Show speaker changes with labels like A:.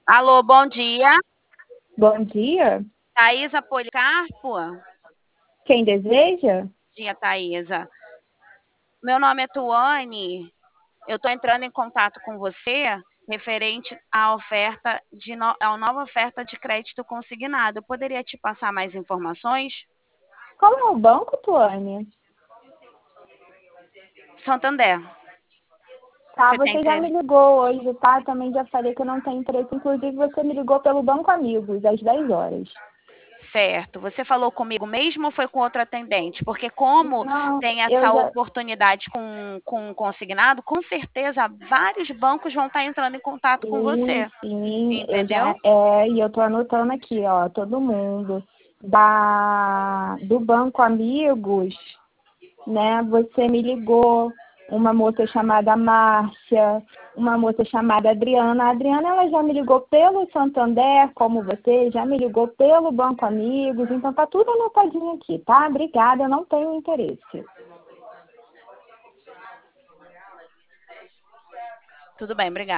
A: Alô, bom dia.
B: Bom dia.
A: Thaisa Policarpo?
B: Quem deseja?
A: Dia, Thaisa. Meu nome é Tuane. Eu estou entrando em contato com você referente à oferta à nova oferta de crédito consignado. Eu poderia te passar mais informações?
B: Qual é o banco, Tuane?
A: Santander.
B: Tá,
A: Você tem
B: você já me
A: interesse?
B: ligou hoje, tá? Também já falei que eu não tenho interesse. Inclusive, você me ligou pelo Banco Amigos, às 10 horas.
A: Certo. Você falou comigo mesmo ou foi com outro atendente? Porque como
B: Não,
A: tem
B: eu
A: essa
B: já...
A: oportunidade com o consignado, com certeza vários bancos vão estar entrando em contato com
B: Sim,
A: você.
B: sim, eu já...
A: Entendeu?
B: E eu tô anotando aqui, ó, todo mundo. Do Banco Amigos, né? Você me ligou, uma moça chamada Márcia, uma moça chamada Adriana. A Adriana, ela já me ligou pelo Santander, como você, já me ligou pelo Banco Amigos, então tá tudo anotadinho aqui, tá? Obrigada, eu não tenho interesse.
A: Tudo bem, obrigada.